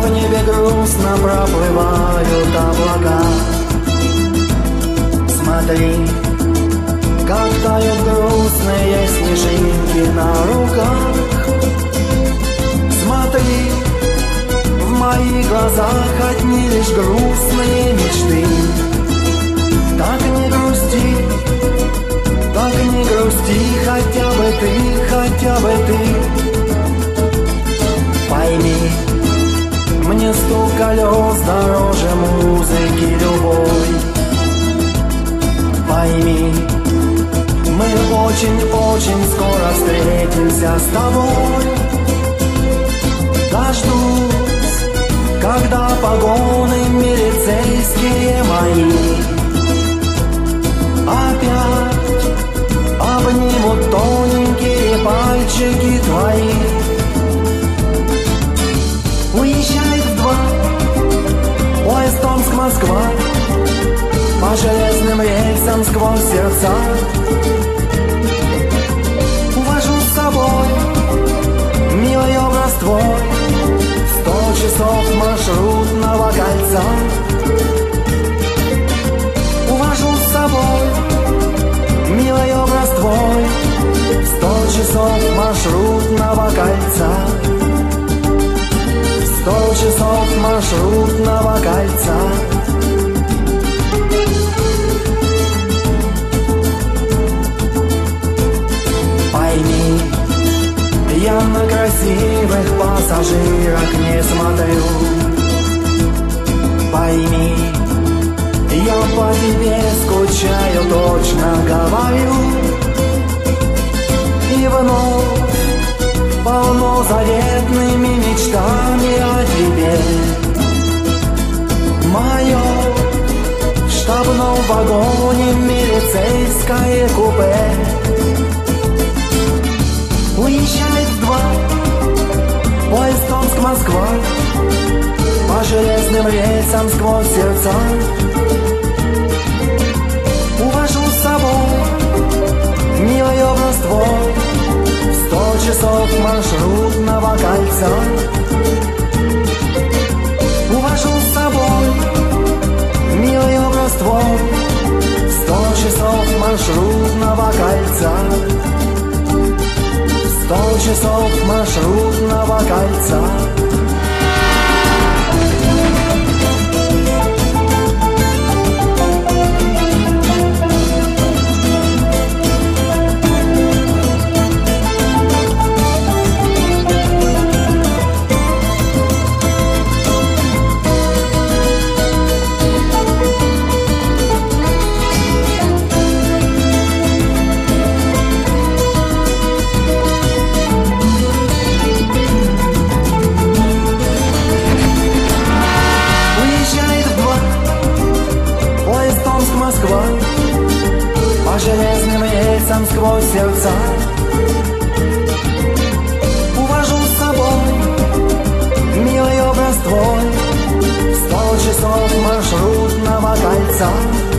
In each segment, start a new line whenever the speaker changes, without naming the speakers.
в небе грустно проплывают облака. Смотри, как тают грустные снежинки на руках. Смотри, в моих глазах одни лишь грустные мечты. Так не грусти, так не грусти, хотя бы ты. Пойми, мне стук колес дороже музыки любой. Пойми, мы очень-очень скоро встретимся с тобой. Дождусь, когда погоны милицейские мои опять обнимут тоненькие пальчики твои. Уезжает в 2 поезд Омск-Москва, по железным рельсам сквозь сердца. Увожу с собой милый образ твой, 100 часов маршрутного кольца. Увожу с собой милый образ твой, 100 часов маршрутного кольца. 100 часов маршрутного кольца. Пойми, я на красивых пассажирок не смотрю. Пойми, я по тебе скучаю, точно говорю. И вновь полно заветными мечтами о тебе. Мое в штабном вагоне милицейское купе. Уезжает в 2 поезд Омск-Москва, по железным рельсам сквозь сердца. Увожу с собой милый образ твой, 100 часов маршрутного кольца. Увожу с собой милый образ твой, 100 часов маршрутного кольца. 100 часов маршрутного кольца. Москва, по железным рельсам сквозь сердца. Увожу с собой милый образ твой, 100 часов маршрутного кольца.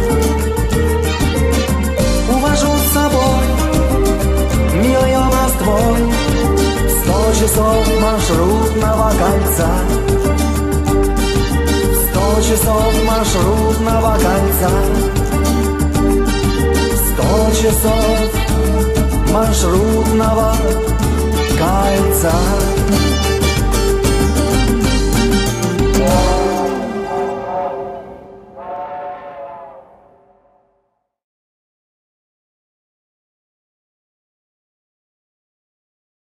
Увожу с собой милый образ твой, 100 часов маршрутного кольца. 100 часов маршрутного кольца. 100 часов маршрутного кольца.